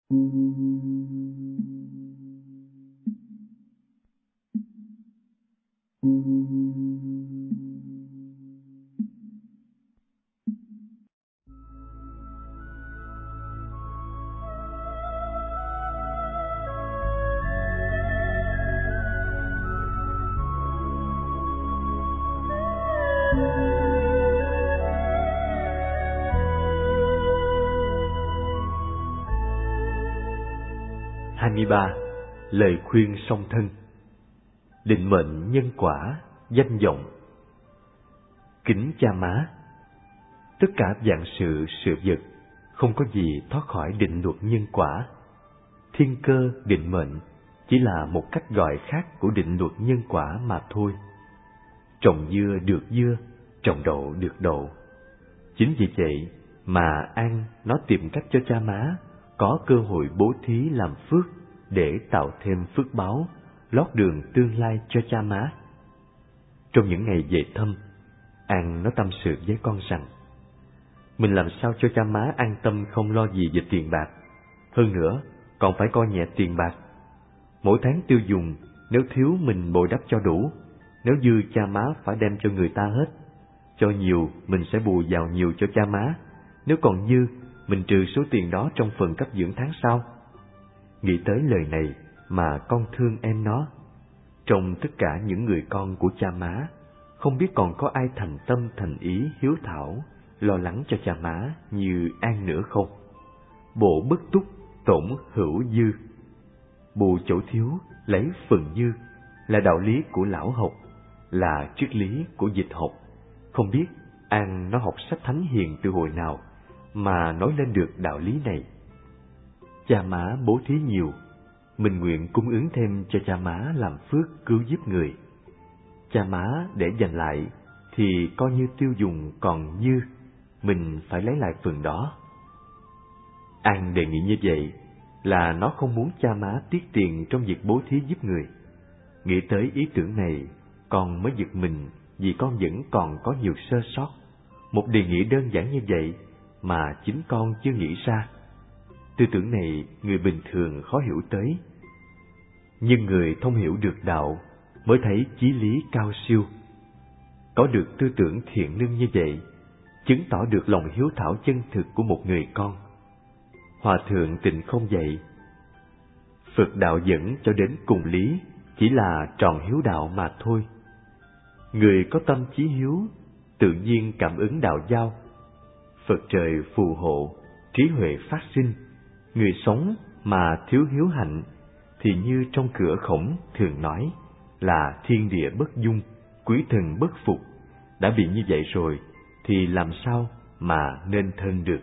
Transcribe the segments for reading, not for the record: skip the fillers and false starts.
23. Lời khuyên song thân. Định mệnh nhân quả, danh vọng. Kính cha má, tất cả vạn sự, sự vật, không có gì thoát khỏi định luật nhân quả. Thiên cơ, định mệnh chỉ là một cách gọi khác của định luật nhân quả mà thôi. Trồng dưa được dưa, trồng đậu được đậu. Chính vì vậy mà An nó tìm cách cho cha má có cơ hội bố thí làm phước để tạo thêm phước báo, lót đường tương lai cho cha má. Trong những ngày về thăm, An nó tâm sự với con rằng mình làm sao cho cha má an tâm không lo gì về tiền bạc. Hơn nữa, còn phải coi nhẹ tiền bạc. Mỗi tháng tiêu dùng, nếu thiếu mình bồi đắp cho đủ, nếu dư cha má phải đem cho người ta hết. Cho nhiều, mình sẽ bù vào nhiều cho cha má. Nếu còn dư, mình trừ số tiền đó trong phần cấp dưỡng tháng sau. Nghĩ tới lời này mà con thương em nó. Trong tất cả những người con của cha má, không biết còn có ai thành tâm thành ý hiếu thảo, lo lắng cho cha má như An nữa không? Bộ bất túc, tổn hữu dư. Bù chỗ thiếu, lấy phần dư là đạo lý của lão học, là triết lý của dịch học. Không biết An nó học sách thánh hiền từ hồi nào mà nói lên được đạo lý này. Cha má bố thí nhiều, mình nguyện cung ứng thêm cho cha má làm phước cứu giúp người. Cha má để dành lại thì coi như tiêu dùng còn dư, mình phải lấy lại phần đó. An đề nghị như vậy là nó không muốn cha má tiết tiền trong việc bố thí giúp người. Nghĩ tới ý tưởng này, con mới giật mình vì con vẫn còn có nhiều sơ sót. Một đề nghị đơn giản như vậy mà chính con chưa nghĩ ra. Tư tưởng này người bình thường khó hiểu tới. Nhưng người thông hiểu được đạo mới thấy chí lý cao siêu. Có được tư tưởng thiện lương như vậy, chứng tỏ được lòng hiếu thảo chân thực của một người con. Hòa thượng Tịnh Không dạy, Phật đạo dẫn cho đến cùng lý chỉ là tròn hiếu đạo mà thôi. Người có tâm chí hiếu, tự nhiên cảm ứng đạo giao. Phật trời phù hộ, trí huệ phát sinh. Người sống mà thiếu hiếu hạnh thì như trong cửa Khổng thường nói là thiên địa bất dung, quý thần bất phục. Đã bị như vậy rồi thì làm sao mà nên thân được.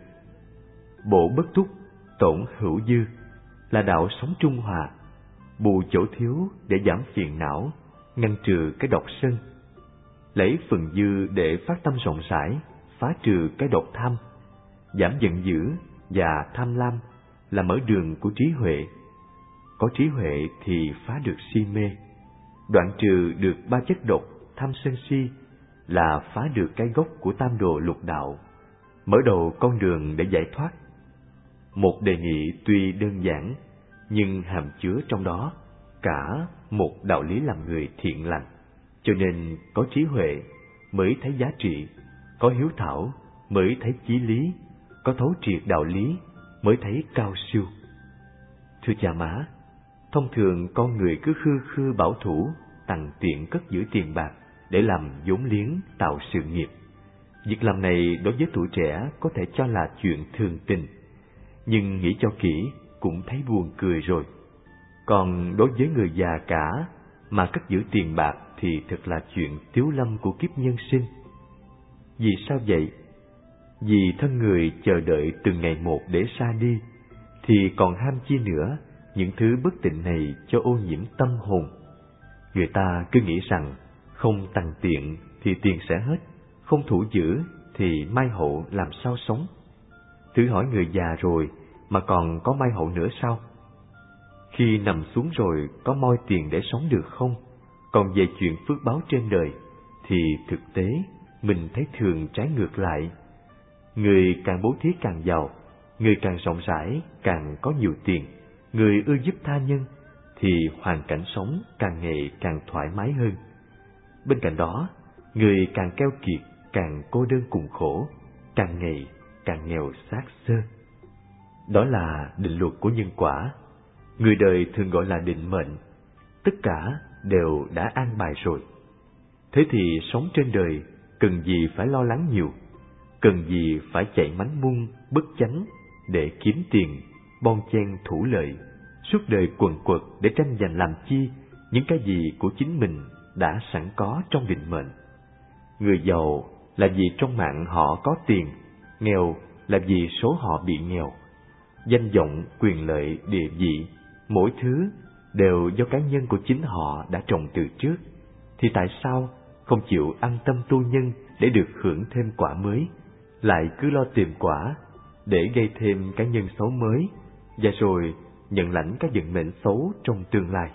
Bộ bất túc, tổn hữu dư là đạo sống trung hòa, bù chỗ thiếu để giảm phiền não, ngăn trừ cái độc sân. Lấy phần dư để phát tâm rộng rãi, phá trừ cái độc tham, giảm giận dữ và tham lam là mở đường của trí huệ. Có trí huệ thì phá được si mê, đoạn trừ được ba chất độc tham sân si là phá được cái gốc của tam đồ lục đạo, mở đầu con đường để giải thoát. Một đề nghị tuy đơn giản nhưng hàm chứa trong đó cả một đạo lý làm người thiện lành. Cho nên có trí huệ mới thấy giá trị, có hiếu thảo mới thấy chí lý, có thấu triệt đạo lý mới thấy cao siêu. Thưa cha má, thông thường con người cứ khư khư bảo thủ, tằn tiện cất giữ tiền bạc để làm vốn liếng tạo sự nghiệp. Việc làm này đối với tuổi trẻ có thể cho là chuyện thường tình, nhưng nghĩ cho kỹ cũng thấy buồn cười rồi. Còn đối với người già cả mà cất giữ tiền bạc thì thật là chuyện tiếu lâm của kiếp nhân sinh. Vì sao vậy? Vì thân người chờ đợi từng ngày một để xa đi, thì còn ham chi nữa những thứ bất tịnh này cho ô nhiễm tâm hồn. Người ta cứ nghĩ rằng không tằn tiện thì tiền sẽ hết, không thủ giữ thì mai hậu làm sao sống. Thử hỏi người già rồi mà còn có mai hậu nữa sao? Khi nằm xuống rồi có moi tiền để sống được không? Còn về chuyện phước báo trên đời thì thực tế mình thấy thường trái ngược lại. Người càng bố thí càng giàu, người càng rộng rãi, càng có nhiều tiền, người ưa giúp tha nhân, thì hoàn cảnh sống càng ngày càng thoải mái hơn. Bên cạnh đó, người càng keo kiệt, càng cô đơn cùng khổ, càng ngày càng nghèo xác xơ. Đó là định luật của nhân quả. Người đời thường gọi là định mệnh. Tất cả đều đã an bài rồi. Thế thì sống trên đời cần gì phải lo lắng nhiều, cần gì phải chạy mánh mung bất chánh để kiếm tiền, bon chen thủ lợi, suốt đời quần quật để tranh giành làm chi những cái gì của chính mình đã sẵn có trong định mệnh. Người giàu là vì trong mạng họ có tiền, nghèo là vì số họ bị nghèo. Danh vọng, quyền lợi, địa vị, mỗi thứ đều do cá nhân của chính họ đã trồng từ trước, thì tại sao không chịu an tâm tu nhân để được hưởng thêm quả mới, lại cứ lo tìm quả để gây thêm cái nhân xấu mới, và rồi nhận lãnh các vận mệnh xấu trong tương lai.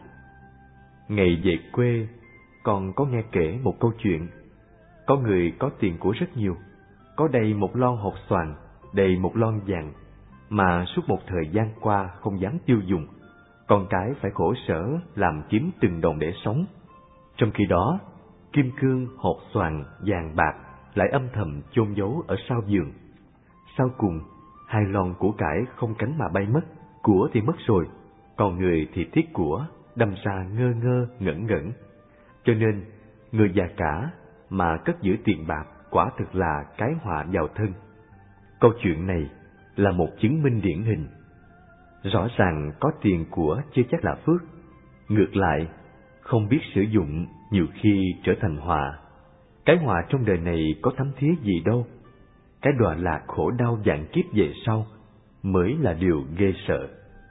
Ngày về quê, con có nghe kể một câu chuyện. Có người có tiền của rất nhiều, có đầy một lon hột xoàn, đầy một lon vàng, mà suốt một thời gian qua không dám tiêu dùng, con cái phải khổ sở làm kiếm từng đồng để sống. Trong khi đó, kim cương, hột xoàn, vàng bạc lại âm thầm chôn giấu ở sau giường. Sau cùng, 2 lon của cải không cánh mà bay mất, của thì mất rồi, còn người thì tiếc của, đâm ra ngơ ngơ ngẩn ngẩn. Cho nên, người già cả mà cất giữ tiền bạc quả thực là cái họa vào thân. Câu chuyện này là một chứng minh điển hình. Rõ ràng có tiền của chưa chắc là phước, ngược lại, không biết sử dụng nhiều khi trở thành họa. Cái họa trong đời này có thấm thía gì đâu, cái đọa lạc khổ đau vạn kiếp về sau mới là điều ghê sợ.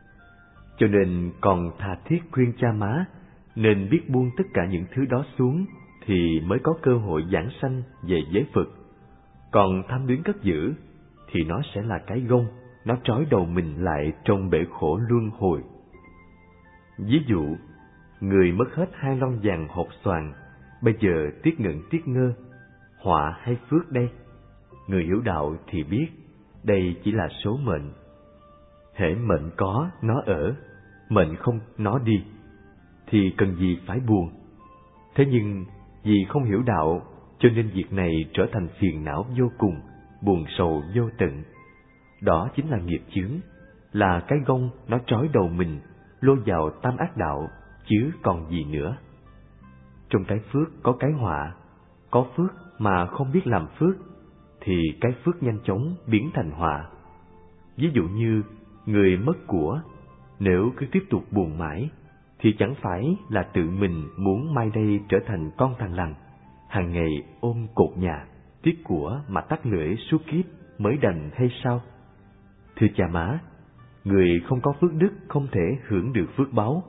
Cho nên còn tha thiết khuyên cha má nên biết buông tất cả những thứ đó xuống thì mới có cơ hội giảng sanh về giới Phật. Còn tham luyến cất giữ thì nó sẽ là cái gông, nó trói đầu mình lại trong bể khổ luân hồi. Ví dụ, người mất hết 2 lon vàng hột xoàn, bây giờ tiếc ngẩn tiếc ngơ, họa hay phước đây? Người hiểu đạo thì biết, đây chỉ là số mệnh. Hễ mệnh có, nó ở, mệnh không, nó đi, thì cần gì phải buồn. Thế nhưng, vì không hiểu đạo, cho nên việc này trở thành phiền não vô cùng, buồn sầu vô tận. Đó chính là nghiệp chướng, là cái gông nó trói đầu mình, lôi vào tam ác đạo, chứ còn gì nữa. Trong cái phước có cái họa, có phước mà không biết làm phước, thì cái phước nhanh chóng biến thành họa. Ví dụ như người mất của, nếu cứ tiếp tục buồn mãi, thì chẳng phải là tự mình muốn mai đây trở thành con thằng lằn, hàng ngày ôm cột nhà, tiếc của mà tắt lưỡi suốt kiếp mới đành hay sao? Thưa cha má, người không có phước đức không thể hưởng được phước báu,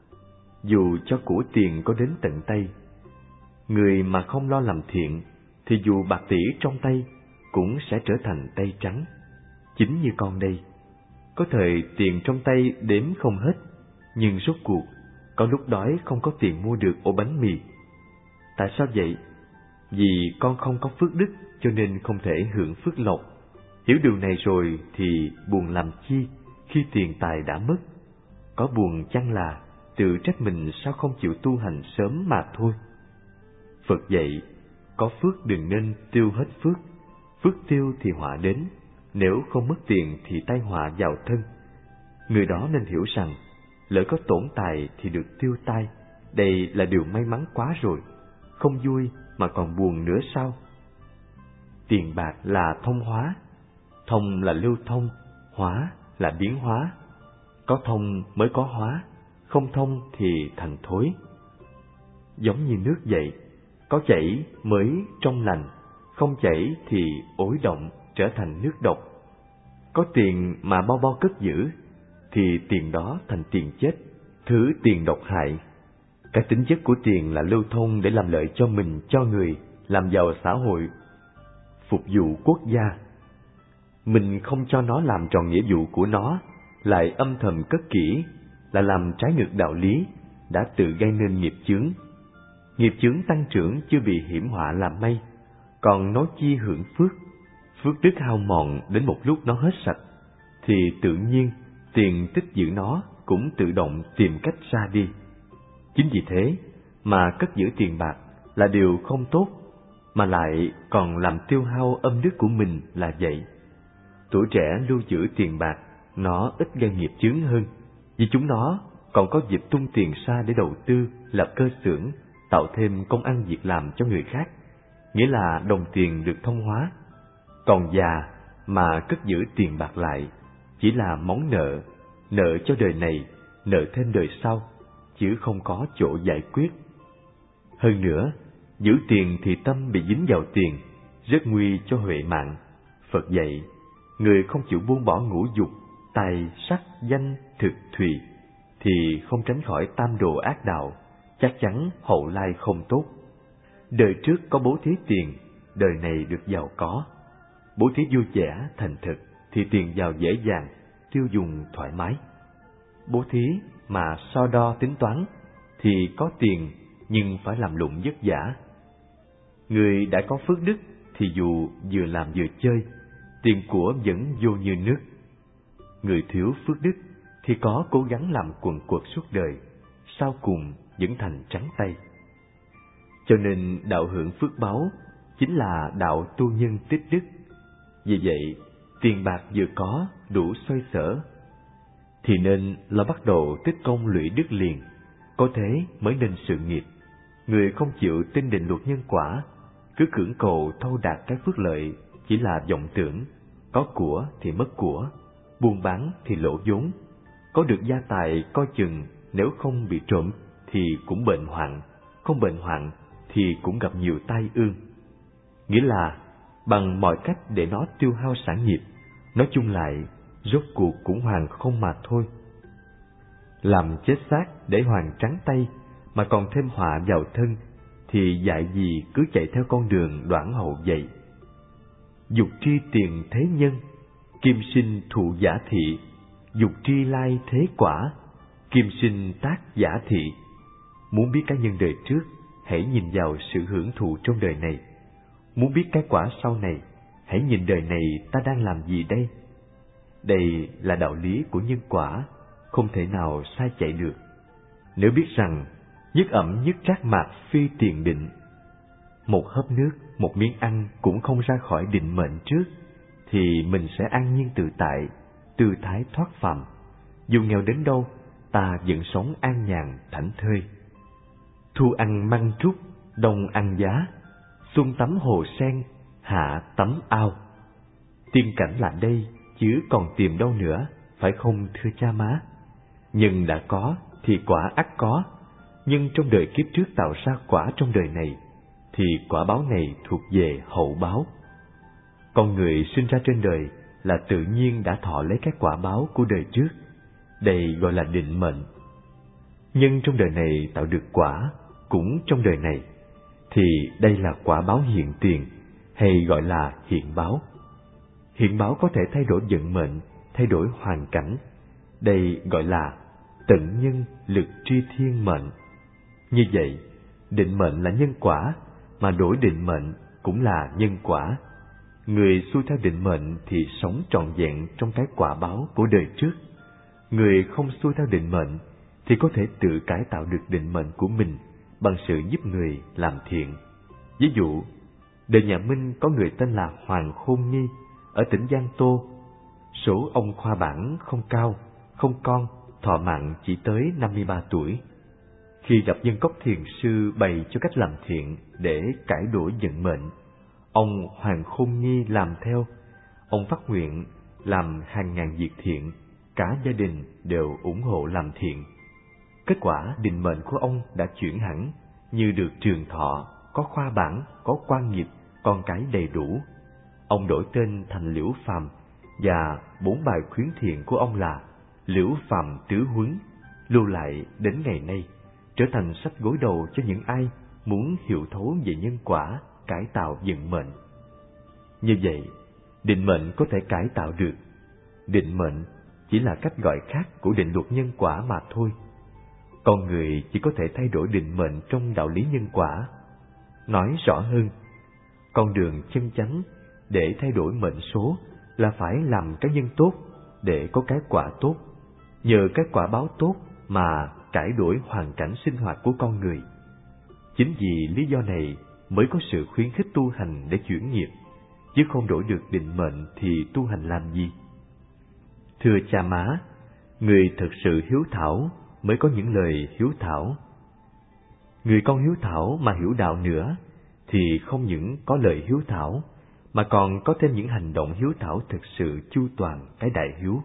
dù cho của tiền có đến tận tay. Người mà không lo làm thiện, thì dù bạc tỷ trong tay cũng sẽ trở thành tay trắng. Chính như con đây, có thời tiền trong tay đếm không hết, nhưng rốt cuộc có lúc đói không có tiền mua được ổ bánh mì. Tại sao vậy? Vì con không có phước đức cho nên không thể hưởng phước lộc. Hiểu điều này rồi thì buồn làm chi khi tiền tài đã mất. Có buồn chăng là tự trách mình sao không chịu tu hành sớm mà thôi. Phật dạy, có phước đừng nên tiêu hết phước, phước tiêu thì họa đến, nếu không mất tiền thì tai họa vào thân. Người đó nên hiểu rằng, lỡ có tổn tài thì được tiêu tai, đây là điều may mắn quá rồi, không vui mà còn buồn nữa sao? Tiền bạc là thông hóa, thông là lưu thông, hóa là biến hóa. Có thông mới có hóa, không thông thì thành thối. Giống như nước vậy, có chảy mới trong lành, không chảy thì ối động trở thành nước độc. Có tiền mà bao bao cất giữ, thì tiền đó thành tiền chết, thứ tiền độc hại. Cái tính chất của tiền là lưu thông để làm lợi cho mình, cho người, làm giàu xã hội, phục vụ quốc gia. Mình không cho nó làm tròn nghĩa vụ của nó, lại âm thầm cất kỹ, là làm trái ngược đạo lý, đã tự gây nên nghiệp chướng. Nghiệp chướng tăng trưởng chưa bị hiểm họa làm may, còn nói chi hưởng phước. Phước đức hao mòn đến một lúc nó hết sạch, thì tự nhiên tiền tích giữ nó cũng tự động tìm cách ra đi. Chính vì thế mà cất giữ tiền bạc là điều không tốt, mà lại còn làm tiêu hao âm đức của mình là vậy. Tuổi trẻ lưu giữ tiền bạc, nó ít gây nghiệp chướng hơn, vì chúng nó còn có dịp tung tiền ra để đầu tư, lập cơ xưởng, tạo thêm công ăn việc làm cho người khác, nghĩa là đồng tiền được thông hóa. Còn già mà cất giữ tiền bạc lại chỉ là món nợ, nợ cho đời này, nợ thêm đời sau, chứ không có chỗ giải quyết. Hơn nữa, giữ tiền thì tâm bị dính vào tiền, rất nguy cho huệ mạng. Phật dạy, người không chịu buông bỏ ngũ dục, tài, sắc, danh, thực, thùy, thì không tránh khỏi tam đồ ác đạo, chắc chắn hậu lai không tốt. Đời trước có bố thí tiền, đời này được giàu có. Bố thí vui vẻ, thành thực, thì tiền giàu dễ dàng, tiêu dùng thoải mái. Bố thí mà so đo tính toán, thì có tiền nhưng phải làm lụng vất vả. Người đã có phước đức thì dù vừa làm vừa chơi, tiền của vẫn vô như nước. Người thiếu phước đức thì có cố gắng làm quần quật suốt đời, sau cùng vẫn thành trắng tay. Cho nên đạo hưởng phước báu chính là đạo tu nhân tích đức. Vì vậy, tiền bạc vừa có đủ xoay sở, thì nên là bắt đầu tích công lũy đức liền, có thế mới nên sự nghiệp. Người không chịu tin định luật nhân quả, cứ cưỡng cầu thâu đạt cái phước lợi, chỉ là vọng tưởng. Có của thì mất của, buôn bán thì lỗ vốn. Có được gia tài coi chừng, nếu không bị trộm thì cũng bệnh hoạn, không bệnh hoạn thì cũng gặp nhiều tai ương. Nghĩa là bằng mọi cách để nó tiêu hao sản nghiệp, nói chung lại rốt cuộc cũng hoàn không mà thôi. Làm chết xác để hoàn trắng tay mà còn thêm họa vào thân, thì dạy gì cứ chạy theo con đường đoạn hậu vậy. Dục tri tiền thế nhân, kim sinh thụ giả thị. Dục tri lai thế quả, kim sinh tác giả thị. Muốn biết cái nhân đời trước, hãy nhìn vào sự hưởng thụ trong đời này. Muốn biết cái quả sau này, hãy nhìn đời này ta đang làm gì đây. Đây là đạo lý của nhân quả, không thể nào sai chạy được. Nếu biết rằng nhất ẩm nhất trác mạc phi tiền định, một hớp nước, một miếng ăn cũng không ra khỏi định mệnh trước, thì mình sẽ an nhiên tự tại, tư thái thoát phàm. Dù nghèo đến đâu, ta vẫn sống an nhàn thảnh thơi. Thu ăn măng trúc, đông ăn giá, xuân tắm hồ sen, hạ tắm ao. Tiên cảnh là đây, chứ còn tìm đâu nữa, phải không thưa cha má? Nhân đã có thì quả ắt có, nhưng trong đời kiếp trước tạo ra quả trong đời này, thì quả báo này thuộc về hậu báo. Con người sinh ra trên đời là tự nhiên đã thọ lấy cái quả báo của đời trước, đây gọi là định mệnh. Nhưng trong đời này tạo được quả, cũng trong đời này, thì đây là quả báo hiện tiền, hay gọi là hiện báo. Hiện báo có thể thay đổi vận mệnh, thay đổi hoàn cảnh, đây gọi là tận nhân lực tri thiên mệnh. Như vậy, định mệnh là nhân quả, mà đổi định mệnh cũng là nhân quả. Người xuôi theo định mệnh thì sống trọn vẹn trong cái quả báo của đời trước. Người không xuôi theo định mệnh thì có thể tự cải tạo được định mệnh của mình bằng sự giúp người làm thiện. Ví dụ, đời nhà Minh có người tên là Hoàng Khôn Nghi ở tỉnh Giang Tô. Số ông khoa bảng không cao, không con, thọ mạng chỉ tới 53 tuổi. Khi gặp Nhân Cốc Thiền Sư bày cho cách làm thiện để cải đổi vận mệnh, ông Hoàng Khôn Nghi làm theo. Ông phát nguyện làm hàng ngàn việc thiện, cả gia đình đều ủng hộ làm thiện. Kết quả định mệnh của ông đã chuyển hẳn, như được trường thọ, có khoa bảng, có quan nghiệp, con cái đầy đủ. Ông đổi tên thành Liễu Phàm, và 4 bài khuyến thiện của ông là Liễu Phàm Tứ Huấn, lưu lại đến ngày nay, trở thành sách gối đầu cho những ai muốn hiểu thấu về nhân quả, cải tạo vận mệnh. Như vậy, định mệnh có thể cải tạo được. Định mệnh chỉ là cách gọi khác của định luật nhân quả mà thôi. Con người chỉ có thể thay đổi định mệnh trong đạo lý nhân quả. Nói rõ hơn, con đường chân chánh để thay đổi mệnh số là phải làm cái nhân tốt, để có cái quả tốt, nhờ cái quả báo tốt mà cải đổi hoàn cảnh sinh hoạt của con người. Chính vì lý do này mới có sự khuyến khích tu hành để chuyển nghiệp, chứ không đổi được định mệnh thì tu hành làm gì? Thưa cha má, người thực sự hiếu thảo mới có những lời hiếu thảo. Người con hiếu thảo mà hiểu đạo nữa thì không những có lời hiếu thảo mà còn có thêm những hành động hiếu thảo thực sự chu toàn cái đại hiếu.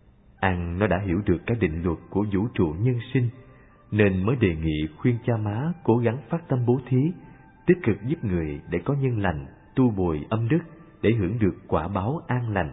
An nó đã hiểu được cái định luật của vũ trụ nhân sinh, nên mới đề nghị khuyên cha má cố gắng phát tâm bố thí, tích cực giúp người để có nhân lành, tu bồi âm đức để hưởng được quả báo an lành.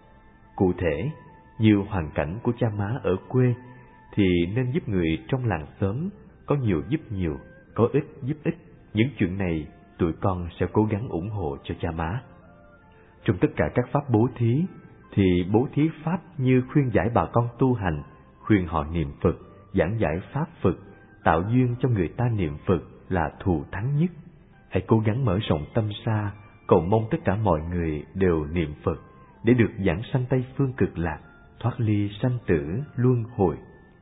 Cụ thể, như hoàn cảnh của cha má ở quê thì nên giúp người trong làng xóm, có nhiều giúp nhiều, có ít giúp ít. Những chuyện này tụi con sẽ cố gắng ủng hộ cho cha má. Trong tất cả các pháp bố thí thì bố thí pháp như khuyên giải bà con tu hành, khuyên họ niệm Phật, giảng giải pháp Phật, tạo duyên cho người ta niệm Phật là thù thắng nhất. Hãy cố gắng mở rộng tâm xa, cầu mong tất cả mọi người đều niệm Phật để được giảng sanh Tây Phương Cực Lạc, thoát ly sanh tử luân hồi.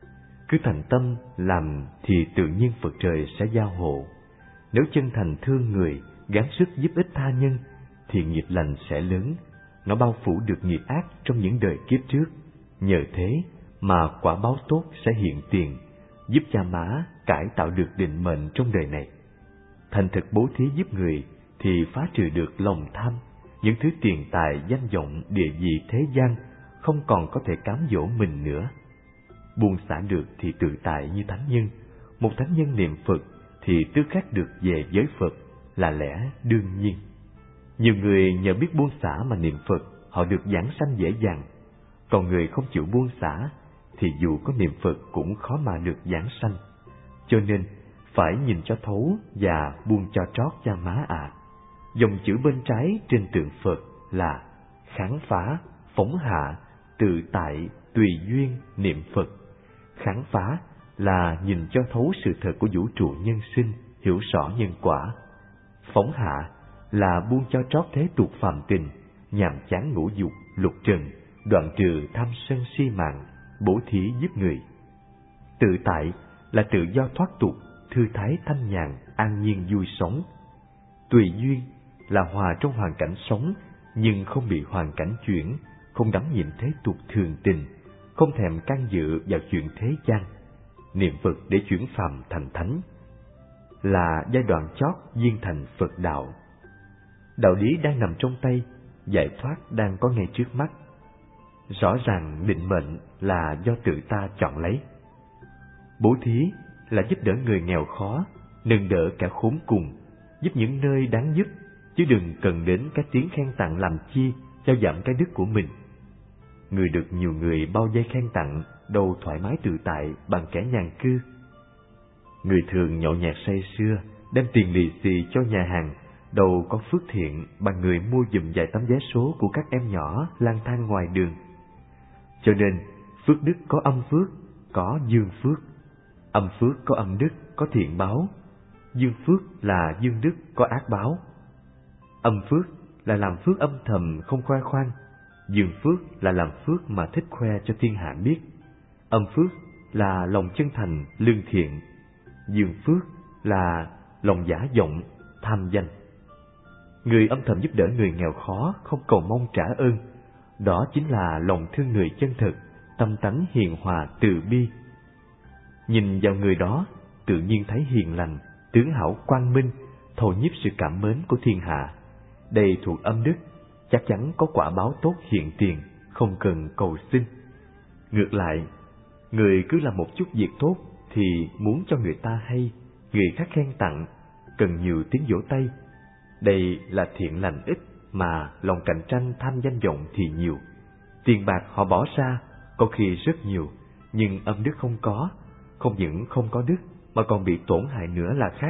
Cứ thành tâm làm thì tự nhiên Phật trời sẽ gia hộ. Nếu chân thành thương người, gắng sức giúp ích tha nhân, thì nghiệp lành sẽ lớn, nó bao phủ được nghiệp ác trong những đời kiếp trước. Nhờ thế mà quả báo tốt sẽ hiện tiền, giúp cha má cải tạo được định mệnh trong đời này. Thành thực bố thí giúp người thì phá trừ được lòng tham, những thứ tiền tài, danh vọng, địa vị thế gian không còn có thể cám dỗ mình nữa. Buông xả được thì tự tại như thánh nhân. Một thánh nhân niệm Phật thì tư khắc được về với Phật là lẽ đương nhiên. Nhiều người nhờ biết buông xả mà niệm Phật, họ được giảng sanh dễ dàng. Còn người không chịu buông xả thì dù có niệm Phật cũng khó mà được giảng sanh. Cho nên phải nhìn cho thấu và buông cho trót cha má ạ. Dòng chữ bên trái trên tượng Phật là kháng phá, phóng hạ, tự tại, tùy duyên, niệm Phật. Kháng phá là nhìn cho thấu sự thật của vũ trụ nhân sinh, hiểu rõ nhân quả. Phóng hạ là buông cho trót thế tục phàm tình, nhàm chán ngũ dục, lục trần, đoạn trừ tham sân si mạng, bố thí giúp người. Tự tại là tự do thoát tục, thư thái thanh nhàn, an nhiên vui sống. Tùy duyên là hòa trong hoàn cảnh sống, nhưng không bị hoàn cảnh chuyển, không đắm nhiễm thế tục thường tình, không thèm can dự vào chuyện thế gian. Niệm Phật để chuyển phàm thành thánh là giai đoạn chót viên thành Phật đạo. Đạo lý đang nằm trong tay, giải thoát đang có ngay trước mắt. Rõ ràng định mệnh là do tự ta chọn lấy. Bố thí là giúp đỡ người nghèo khó, nâng đỡ cả khốn cùng, giúp những nơi đáng giúp, chứ đừng cần đến cái tiếng khen tặng làm chi cho giảm cái đức của mình. Người được nhiều người bao vây khen tặng, đâu thoải mái tự tại bằng kẻ nhàn cư. Người thường nhậu nhẹt say sưa, đem tiền lì xì cho nhà hàng, đâu có phước thiện bằng người mua giùm vài tấm vé số của các em nhỏ lang thang ngoài đường. Cho nên, phước đức có âm phước, có dương phước. Âm phước có âm đức, có thiện báo. Dương phước là dương đức, có ác báo. Âm phước là làm phước âm thầm không khoe khoang. Dương phước là làm phước mà thích khoe cho thiên hạ biết. Âm phước là lòng chân thành, lương thiện. Dương phước là lòng giả vọng, tham danh. Người âm thầm giúp đỡ người nghèo khó, không cầu mong trả ơn, đó chính là lòng thương người chân thực, tâm tánh hiền hòa từ bi. Nhìn vào người đó, tự nhiên thấy hiền lành, tướng hảo quang minh, thầu nhiếp sự cảm mến của thiên hạ. Đây thuộc âm đức, chắc chắn có quả báo tốt hiện tiền, không cần cầu xin. Ngược lại, người cứ làm một chút việc tốt thì muốn cho người ta hay, người khác khen tặng, cần nhiều tiếng vỗ tay. Đây là thiện lành ít mà lòng cạnh tranh tham danh vọng thì nhiều. Tiền bạc họ bỏ ra có khi rất nhiều, nhưng âm đức không có, không những không có đức mà còn bị tổn hại nữa là khác.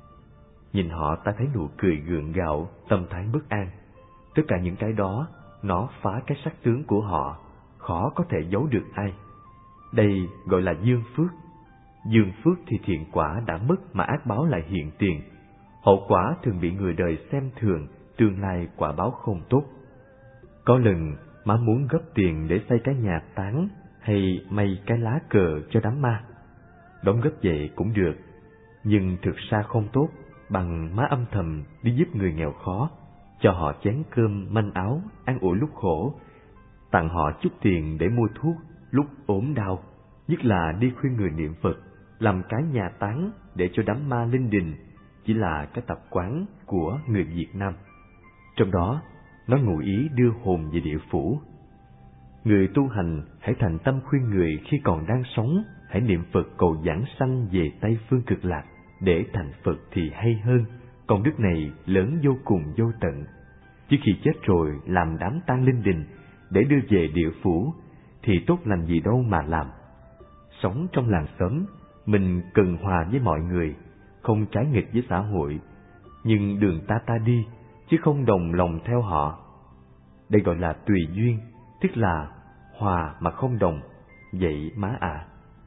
Nhìn họ ta thấy nụ cười gượng gạo, tâm thái bất an. Tất cả những cái đó, nó phá cái sắc tướng của họ, khó có thể giấu được ai. Đây gọi là dương phước. Dương phước thì thiện quả đã mất mà ác báo lại hiện tiền. Hậu quả thường bị người đời xem thường, tương lai quả báo không tốt. Có lần má muốn góp tiền để xây cái nhà táng hay may cái lá cờ cho đám ma. Đóng góp vậy cũng được, nhưng thực ra không tốt bằng má âm thầm đi giúp người nghèo khó, cho họ chén cơm manh áo, an ủi lúc khổ, tặng họ chút tiền để mua thuốc lúc ốm đau, nhất là đi khuyên người niệm Phật, làm cái nhà táng để cho đám ma linh đình, chỉ là cái tập quán của người Việt Nam. Trong đó, nó ngụ ý đưa hồn về địa phủ. Người tu hành hãy thành tâm khuyên người khi còn đang sống, hãy niệm Phật cầu giảng sanh về Tây Phương Cực Lạc, để thành Phật thì hay hơn, công đức này lớn vô cùng vô tận. Chứ khi chết rồi làm đám tang linh đình để đưa về địa phủ thì tốt lành gì đâu mà làm. Sống trong làng xóm, mình cần hòa với mọi người, không trái nghịch với xã hội, nhưng đường ta đi, chứ không đồng lòng theo họ. Đây gọi là tùy duyên, tức là hòa mà không đồng, vậy má ạ.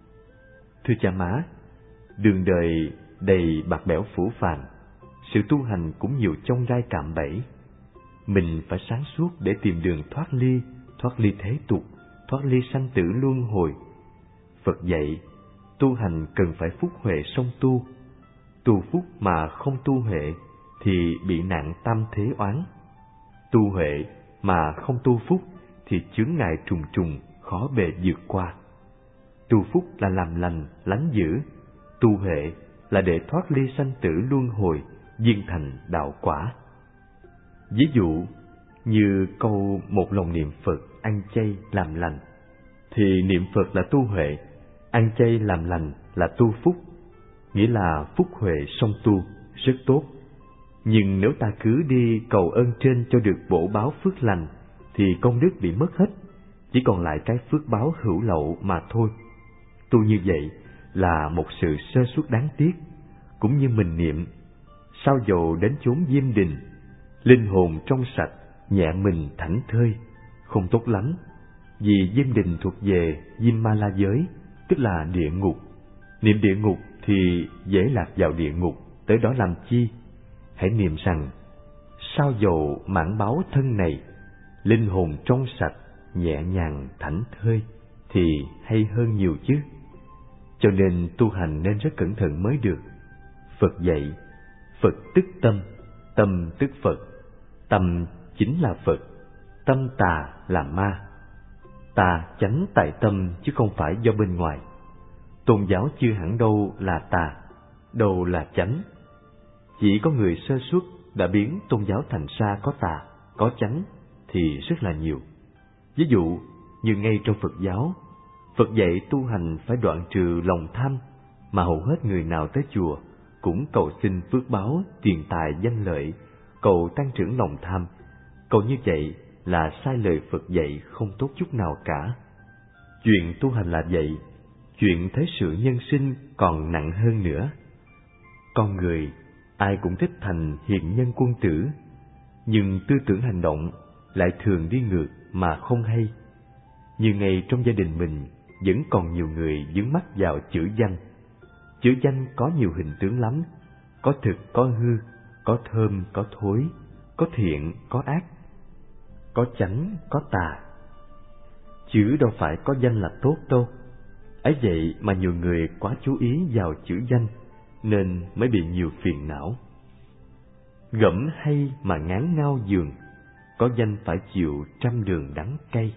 Thưa cha má, đường đời đầy bạc bẽo phũ phàng, sự tu hành cũng nhiều chông gai cạm bẫy. Mình phải sáng suốt để tìm đường thoát ly thế tục, thoát ly sanh tử luân hồi. Phật dạy, tu hành cần phải phúc huệ song tu phúc mà không tu huệ thì bị nạn tam thế oán. Tu huệ mà không tu phúc thì chướng ngại trùng trùng, khó bề vượt qua. Tu phúc là làm lành, lánh dữ, tu huệ là để thoát ly sanh tử luân hồi, viên thành đạo quả. Ví dụ như câu một lòng niệm Phật, ăn chay làm lành, thì niệm Phật là tu huệ, ăn chay làm lành là tu phúc, nghĩa là phúc huệ song tu, rất tốt. Nhưng nếu ta cứ đi cầu ơn trên cho được bổ báo phước lành, thì công đức bị mất hết, chỉ còn lại cái phước báo hữu lậu mà thôi. Tu như vậy là một sự sơ suất đáng tiếc. Cũng như mình niệm, sao dầu đến chốn Diêm Đình, linh hồn trong sạch, nhẹ mình thảnh thơi, không tốt lắm. Vì Diêm Đình thuộc về Diêm Ma La giới, tức là địa ngục. Niệm địa ngục thì dễ lạc vào địa ngục, tới đó làm chi? Hãy niệm rằng, sao dầu mãn báo thân này, linh hồn trong sạch, nhẹ nhàng thảnh thơi, thì hay hơn nhiều chứ. Cho nên tu hành nên rất cẩn thận mới được. Phật dạy, Phật tức tâm, tâm tức Phật, tâm chính là Phật, tâm tà là ma. Tà chánh tại tâm chứ không phải do bên ngoài. Tôn giáo chưa hẳn đâu là tà, đâu là chánh. Chỉ có người sơ suất đã biến tôn giáo thành ra có tà, có chánh thì rất là nhiều. Ví dụ như ngay trong Phật giáo, Phật dạy tu hành phải đoạn trừ lòng tham, mà hầu hết người nào tới chùa cũng cầu xin phước báo, tiền tài, danh lợi, cầu tăng trưởng lòng tham. Cầu như vậy là sai lời Phật dạy, không tốt chút nào cả. Chuyện tu hành là vậy, chuyện thế sự nhân sinh còn nặng hơn nữa. Con người ai cũng thích thành hiền nhân quân tử, nhưng tư tưởng hành động lại thường đi ngược mà không hay. Như ngay trong gia đình mình vẫn còn nhiều người vướng mắc vào chữ danh. Chữ danh có nhiều hình tướng lắm, có thực có hư, có thơm có thối, có thiện có ác, có chánh có tà. Chứ đâu phải có danh là tốt đâu. Ấy vậy mà nhiều người quá chú ý vào chữ danh, nên mới bị nhiều phiền não. Gẫm hay mà ngán ngao giường, có danh phải chịu trăm đường đắng cay.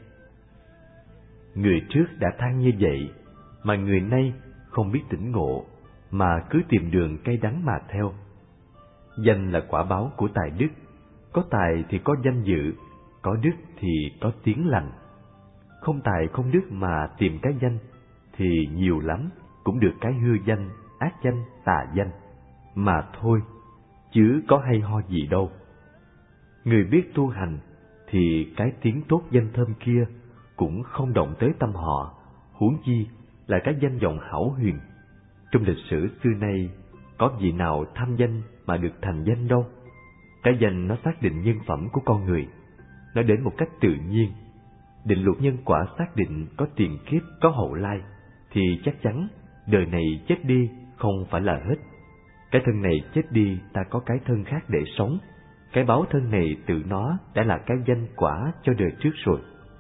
Người trước đã than như vậy, mà người nay không biết tỉnh ngộ, mà cứ tìm đường cay đắng mà theo. Danh là quả báo của tài đức, có tài thì có danh dự, có đức thì có tiếng lành. Không tài không đức mà tìm cái danh, thì nhiều lắm cũng được cái hư danh, ác danh, tà danh mà thôi, chứ có hay ho gì đâu. Người biết tu hành thì cái tiếng tốt danh thơm kia cũng không động tới tâm họ, huống chi là cái danh vọng hão huyền. Trong lịch sử xưa nay có vị nào tham danh mà được thành danh đâu. Cái danh nó xác định nhân phẩm của con người, nó đến một cách tự nhiên. Định luật nhân quả xác định có tiền kiếp, có hậu lai, thì chắc chắn đời này chết đi không phải là hết. Cái thân này chết đi, ta có cái thân khác để sống. Cái báo thân này tự nó đã là cái danh quả cho đời trước rồi.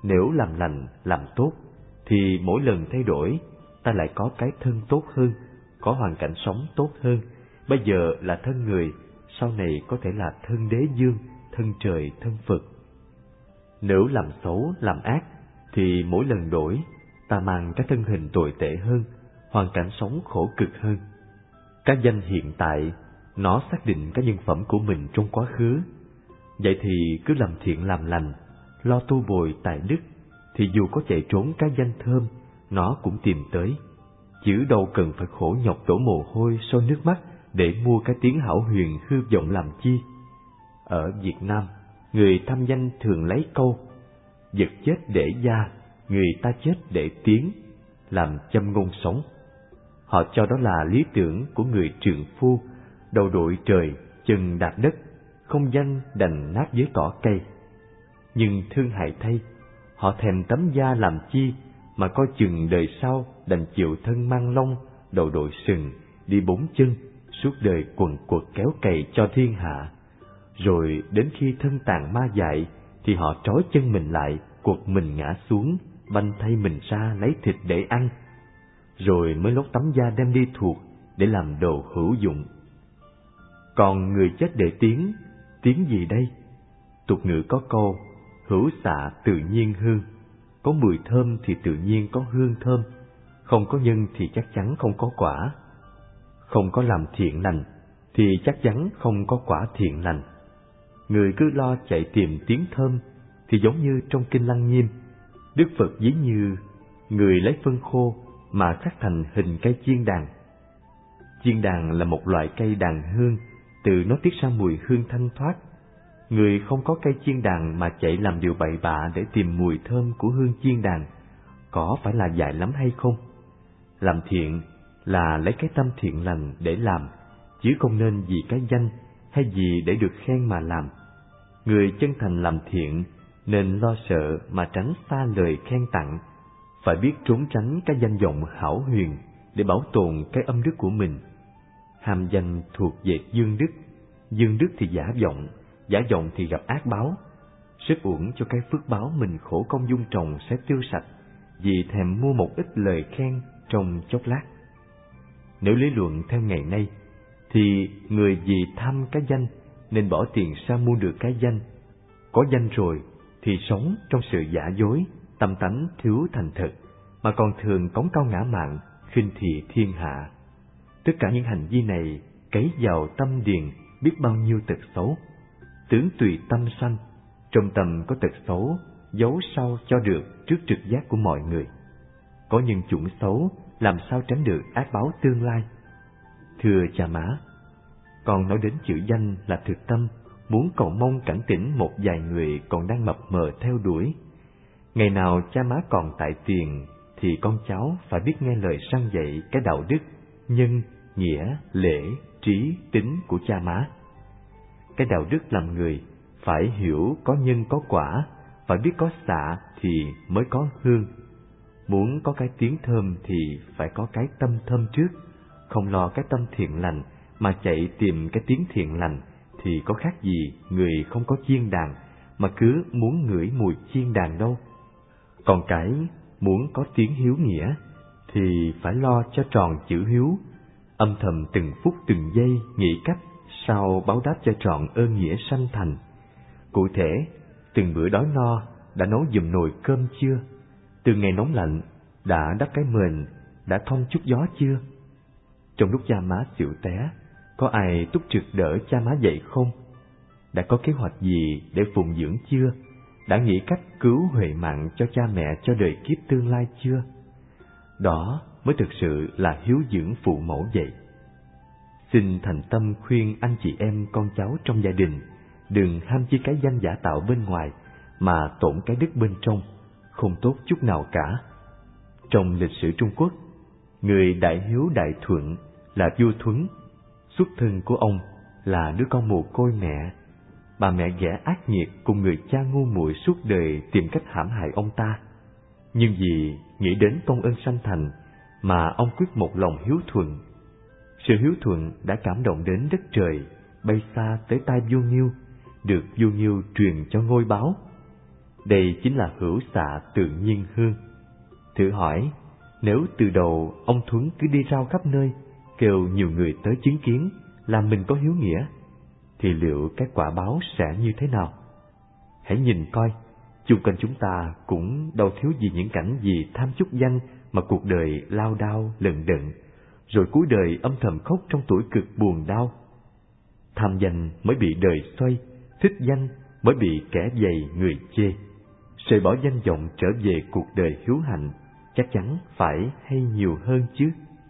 nếu làm lành, làm tốt, thì mỗi lần thay đổi, ta lại có cái thân tốt hơn, có hoàn cảnh sống tốt hơn. Bây giờ là thân người, sau này có thể là thân đế dương, thân trời, thân Phật. Nếu làm xấu, làm ác, thì mỗi lần đổi, ta mang cái thân hình tồi tệ hơn, hoàn cảnh sống khổ cực hơn. Cái danh hiện tại, nó xác định cái nhân phẩm của mình trong quá khứ. Vậy thì cứ làm thiện làm lành, lo tu bồi tài đức, thì dù có chạy trốn cái danh thơm, nó cũng tìm tới. Chứ đâu cần phải khổ nhọc đổ mồ hôi sôi nước mắt để mua cái tiếng hão huyền hư vọng làm chi. Ở Việt Nam, người tham danh thường lấy câu vật chết để gia, người ta chết để tiếng, làm châm ngôn sống. Họ cho đó là lý tưởng của người trượng phu, đầu đội trời, chân đạp đất, không danh đành nát dưới cỏ cây. Nhưng thương hại thay, họ thèm tấm da làm chi, mà coi chừng đời sau đành chịu thân mang lông, đầu đội sừng, đi bốn chân, suốt đời quần quật kéo cày cho thiên hạ. Rồi đến khi thân tàn ma dại, thì họ trói chân mình lại, quật mình ngã xuống, banh thay mình ra lấy thịt để ăn, rồi mới lột tấm da đem đi thuộc để làm đồ hữu dụng. Còn người chết để tiếng, tiếng gì đây? Tục ngữ có câu, hữu xạ tự nhiên hương, có mùi thơm thì tự nhiên có hương thơm, không có nhân thì chắc chắn không có quả. Không có làm thiện lành thì chắc chắn không có quả thiện lành. Người cứ lo chạy tìm tiếng thơm thì giống như trong kinh Lăng Nghiêm, Đức Phật ví như người lấy phân khô mà khắc thành hình cây chiên đàn. Chiên đàn là một loại cây đàn hương, từ nó tiết ra mùi hương thanh thoát. Người không có cây chiên đàn mà chạy làm điều bậy bạ để tìm mùi thơm của hương chiên đàn, có phải là dại lắm hay không? Làm thiện là lấy cái tâm thiện lành để làm, chứ không nên vì cái danh hay vì để được khen mà làm. Người chân thành làm thiện nên lo sợ mà tránh xa lời khen tặng, phải biết trốn tránh cái danh vọng hão huyền để bảo tồn cái âm đức của mình. Ham danh thuộc về dương đức thì giả vọng thì gặp ác báo. Rất uổng cho cái phước báo mình khổ công dung trồng sẽ tiêu sạch vì thèm mua một ít lời khen trong chốc lát. Nếu lý luận theo ngày nay, thì người vì tham cái danh nên bỏ tiền ra mua được cái danh. Có danh rồi thì sống trong sự giả dối, tâm tánh thiếu thành thật, mà còn thường cống cao ngã mạn, khinh thị thiên hạ. Tất cả những hành vi này cấy vào tâm điền biết bao nhiêu tật xấu. Tướng tùy tâm sanh, trong tâm có tật xấu, giấu sau cho được trước trực giác của mọi người. Có nhân chủng xấu, làm sao tránh được ác báo tương lai? Thưa cha má, con nói đến chữ danh là thực tâm, muốn cầu mong cảnh tỉnh một vài người còn đang mập mờ theo đuổi. Ngày nào cha má còn tại tiền, thì con cháu phải biết nghe lời răn dạy cái đạo đức, nhân, nghĩa, lễ, trí, tính của cha má. Cái đạo đức làm người phải hiểu có nhân có quả, phải biết có xạ thì mới có hương. Muốn có cái tiếng thơm thì phải có cái tâm thơm trước. Không lo cái tâm thiện lành mà chạy tìm cái tiếng thiện lành thì có khác gì người không có chiên đàn mà cứ muốn ngửi mùi chiên đàn đâu. Còn cái muốn có tiếng hiếu nghĩa thì phải lo cho tròn chữ hiếu, âm thầm từng phút từng giây nghĩ cách sao báo đáp cho trọn ơn nghĩa sanh thành. Cụ thể, từng bữa đói no đã nấu giùm nồi cơm chưa? Từ ngày nóng lạnh đã đắp cái mền, đã thông chút gió chưa? Trong lúc cha má xỉu té, có ai túc trực đỡ cha má dậy không? Đã có kế hoạch gì để phụng dưỡng chưa? Đã nghĩ cách cứu huệ mạng cho cha mẹ cho đời kiếp tương lai chưa? Đó mới thực sự là hiếu dưỡng phụ mẫu vậy. Xin thành tâm khuyên anh chị em con cháu trong gia đình đừng ham chi cái danh giả tạo bên ngoài mà tổn cái đức bên trong, không tốt chút nào cả. Trong lịch sử Trung Quốc, người đại hiếu đại thuận là vua Thuấn. Xuất thân của ông là đứa con mồ côi mẹ. Bà mẹ ghẻ ác nghiệt cùng người cha ngu muội suốt đời tìm cách hãm hại ông ta. Nhưng vì nghĩ đến công ơn sanh thành mà ông quyết một lòng hiếu thuận. Sự hiếu thuận đã cảm động đến đất trời, bay xa tới tai vua Nghiêu, được vua Nghiêu truyền cho ngôi báo. Đây chính là hữu xạ tự nhiên hương. Thử hỏi, nếu từ đầu ông Thuấn cứ đi rao khắp nơi, kêu nhiều người tới chứng kiến, làm mình có hiếu nghĩa, thì liệu cái quả báo sẽ như thế nào? Hãy nhìn coi, chung quanh chúng ta cũng đâu thiếu gì những cảnh vì tham chút danh mà cuộc đời lao đao lận đận, rồi cuối đời âm thầm khóc trong tuổi cực buồn đau. Tham danh mới bị đời xoay, thích danh mới bị kẻ dày người chê. Rời bỏ danh vọng trở về cuộc đời hiếu hạnh, chắc chắn phải hay nhiều hơn chứ.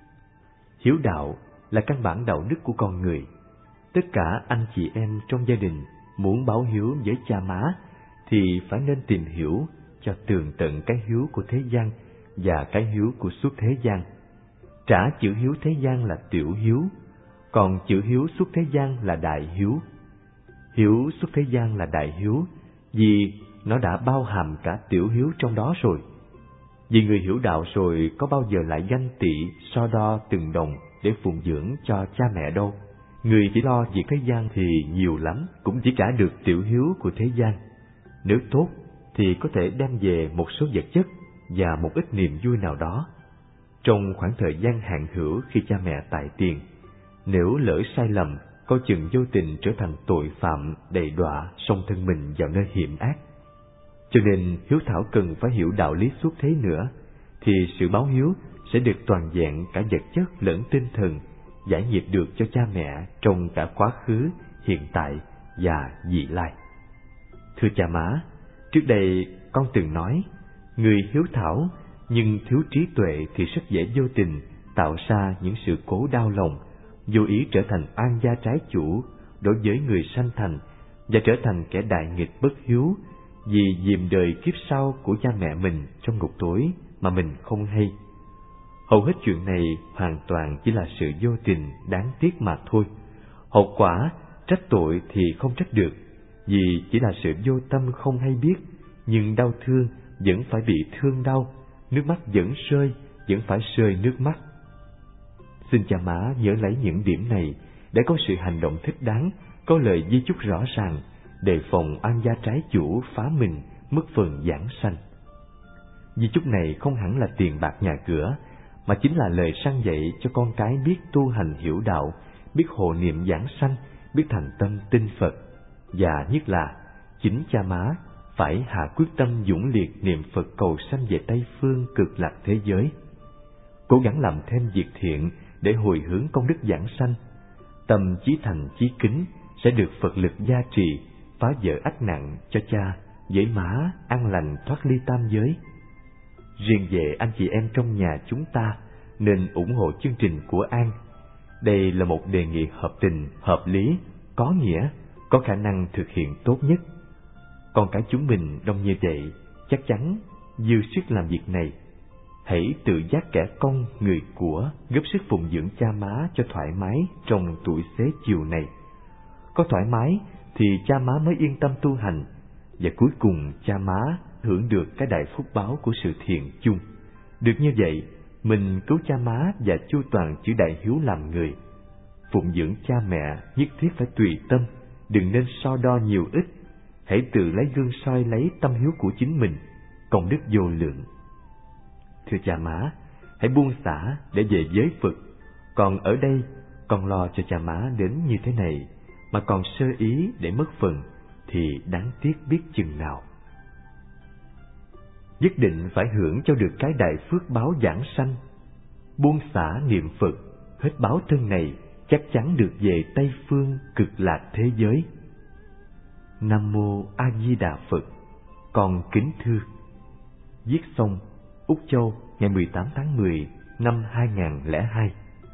Hiếu đạo là căn bản đạo đức của con người. Tất cả anh chị em trong gia đình muốn báo hiếu với cha má thì phải nên tìm hiểu cho tường tận cái hiếu của thế gian và cái hiếu của suốt thế gian. Trả chữ hiếu thế gian là tiểu hiếu, còn chữ hiếu suốt thế gian là đại hiếu. Hiếu suốt thế gian là đại hiếu vì nó đã bao hàm cả tiểu hiếu trong đó rồi. Vì người hiểu đạo rồi có bao giờ lại ganh tị so đo từng đồng để phụng dưỡng cho cha mẹ đâu. Người chỉ lo việc thế gian thì nhiều lắm cũng chỉ trả được tiểu hiếu của thế gian. Nếu tốt thì có thể đem về một số vật chất và một ít niềm vui nào đó. Trong khoảng thời gian hạn hữu khi cha mẹ tại tiền, nếu lỡ sai lầm, coi chừng vô tình trở thành tội phạm đầy đọa xông thân mình vào nơi hiểm ác. Cho nên hiếu thảo cần phải hiểu đạo lý suốt thế nữa, thì sự báo hiếu sẽ được toàn vẹn cả vật chất lẫn tinh thần, giải nghiệp được cho cha mẹ trong cả quá khứ, hiện tại và vị lai. Thưa cha má, trước đây con từng nói, người hiếu thảo nhưng thiếu trí tuệ thì rất dễ vô tình tạo ra những sự cố đau lòng, vô ý trở thành oan gia trái chủ đối với người sanh thành và trở thành kẻ đại nghịch bất hiếu vì dìm đời kiếp sau của cha mẹ mình trong ngục tối mà mình không hay. Hầu hết chuyện này hoàn toàn chỉ là sự vô tình đáng tiếc mà thôi. Hậu quả trách tội thì không trách được, vì chỉ là sự vô tâm không hay biết, nhưng đau thương vẫn phải bị thương đau, nước mắt vẫn phải rơi nước mắt. Xin cha má nhớ lấy những điểm này để có sự hành động thích đáng, có lời di chúc rõ ràng, đề phòng oan gia trái chủ phá mình mất phần giảng sanh. Di chúc này không hẳn là tiền bạc nhà cửa, mà chính là lời răn dạy cho con cái biết tu hành hiểu đạo, biết hộ niệm giảng sanh, biết thành tâm tin Phật, và nhất là chính cha má phải hạ quyết tâm dũng liệt niệm Phật cầu sanh về Tây Phương cực lạc thế giới, cố gắng làm thêm việc thiện để hồi hướng công đức giảng sanh. Tâm chí thành chí kính sẽ được Phật lực gia trì, phá vỡ ách nặng cho cha với má an lành thoát ly tam giới. Riêng về anh chị em trong nhà chúng ta nên ủng hộ chương trình của An. Đây là một đề nghị hợp tình, hợp lý, có nghĩa, có khả năng thực hiện tốt nhất. Con cái chúng mình đông như vậy, chắc chắn dư sức làm việc này. Hãy tự giác kẻ công người của, góp sức phụng dưỡng cha má cho thoải mái trong tuổi xế chiều này. Có thoải mái thì cha má mới yên tâm tu hành, và cuối cùng cha má hưởng được cái đại phúc báo của sự thiện chung. Được như vậy, mình cứu cha má và chu toàn chữ đại hiếu làm người. Phụng dưỡng cha mẹ nhất thiết phải tùy tâm, đừng nên so đo nhiều ít. Hãy tự lấy gương soi lấy tâm hiếu của chính mình, công đức vô lượng. Thưa cha má, hãy buông xả để về giới Phật. Còn ở đây, con lo cho cha má đến như thế này, mà còn sơ ý để mất phần, thì đáng tiếc biết chừng nào. Nhất định phải hưởng cho được cái đại phước báo giảng sanh. Buông xả niệm Phật, hết báo thân này, chắc chắn được về Tây Phương cực lạc thế giới. Nam Mô A Di Đà Phật. Con kính thưa. Viết xong, Úc Châu, ngày 18 tháng 10 năm 2002.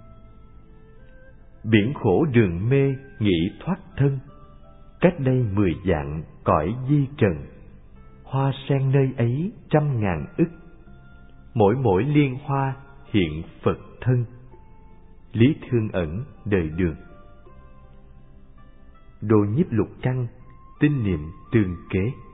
Biển khổ đường mê nghĩ thoát thân, cách đây 10 vạn cõi di trần. Hoa sen nơi ấy trăm ngàn ức, mỗi mỗi liên hoa hiện Phật thân. Lý Thương Ẩn, Đời Đường. Đồ Nhiếp Lục Căn, tinh niệm tương kế.